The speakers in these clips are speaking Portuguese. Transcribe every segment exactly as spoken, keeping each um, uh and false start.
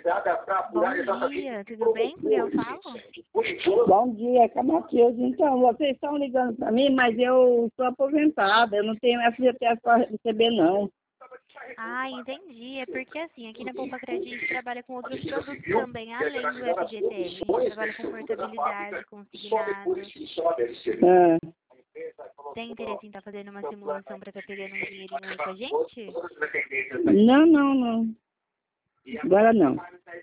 Bom dia, tudo bem com quem eu falo? Bom dia, é Matheus. Então, vocês estão ligando para mim, mas eu sou aposentada, eu não tenho F G T S para receber, não. Ah, entendi. É porque assim, aqui na Poupa Crédito a gente trabalha com outros produtos também, além do F G T S. A gente trabalha com portabilidade, consignado. Ah, Tem interesse em estar fazendo uma simulação para estar pegando um dinheirinho aí com a gente? não, não, não. Agora não.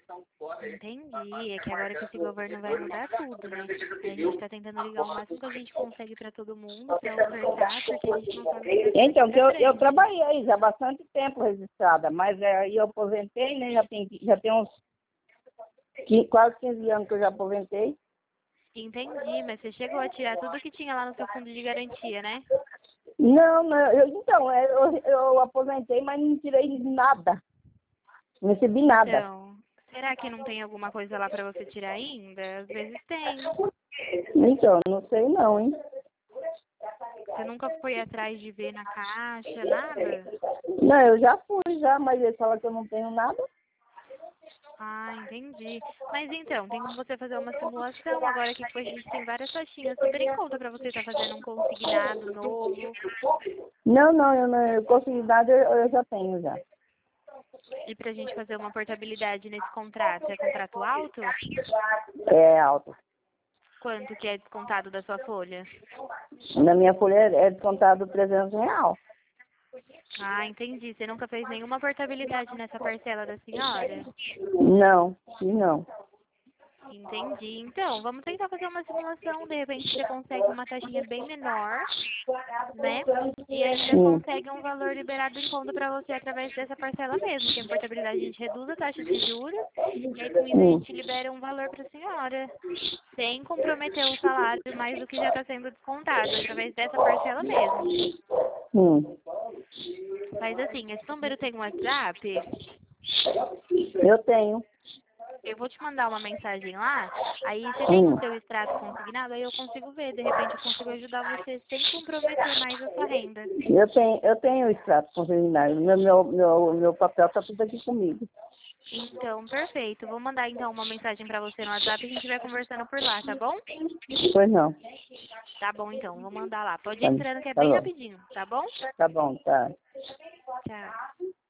Entendi. É que agora que esse governo vai mudar tudo, né? A gente está tentando ligar o máximo que a gente consegue para todo mundo, para ofertar, porque a gente não sabe o que vai ser Então, daqui que eu, pra eu frente. trabalhei aí já há bastante tempo registrada, mas é, aí eu aposentei, né? Já tem, já tem uns qui- quase quinze anos que eu já aposentei. Entendi, mas você chegou a tirar tudo que tinha lá no seu fundo de garantia, né? Não, não, eu, então, é, eu, eu aposentei, mas não tirei nada. Não recebi nada. Então, será que não tem alguma coisa lá para você tirar ainda? Às vezes tem. Então, não sei não, hein? Você nunca foi atrás de ver na caixa, nada? Não, eu já fui já, mas eles falam que eu não tenho nada. Ah, entendi. Mas então, tem como você fazer uma simulação agora que a gente tem várias taxinhas super em conta para você estar fazendo um consignado novo. Não, não, eu não, eu consegui nada, eu, eu já tenho já. E pra gente fazer uma portabilidade nesse contrato, é contrato alto? É alto. Quanto que é descontado da sua folha? Na minha folha é é descontado trezentos real. Ah, entendi. Você nunca fez nenhuma portabilidade nessa parcela da senhora? Não, sim, não. Entendi. Então, vamos tentar fazer uma simulação. De repente você consegue uma taxinha bem menor, né? E ainda Sim. consegue um valor liberado em conta para você através dessa parcela mesmo. Que a portabilidade a gente reduz a taxa de juros e aí com isso a Hum. gente libera um valor para a senhora. Sem comprometer o salário mais do que já está sendo descontado, através dessa parcela mesmo. Hum. Mas assim, esse número tem um WhatsApp? Eu tenho. Eu vou te mandar uma mensagem lá, aí você tem Hum. o seu extrato consignado, aí eu consigo ver, de repente eu consigo ajudar você sem comprometer mais a sua renda. Eu tenho, eu tenho o extrato consignado. Meu, meu, meu, meu papel tá tudo aqui comigo. Então, perfeito. Vou mandar então uma mensagem pra você no WhatsApp e a gente vai conversando por lá, tá bom? Pois não. Tá bom então, vou mandar lá. Pode ir Tá, entrando que é tá bem bom. rapidinho, tá bom? Tá bom, tá. Tchau.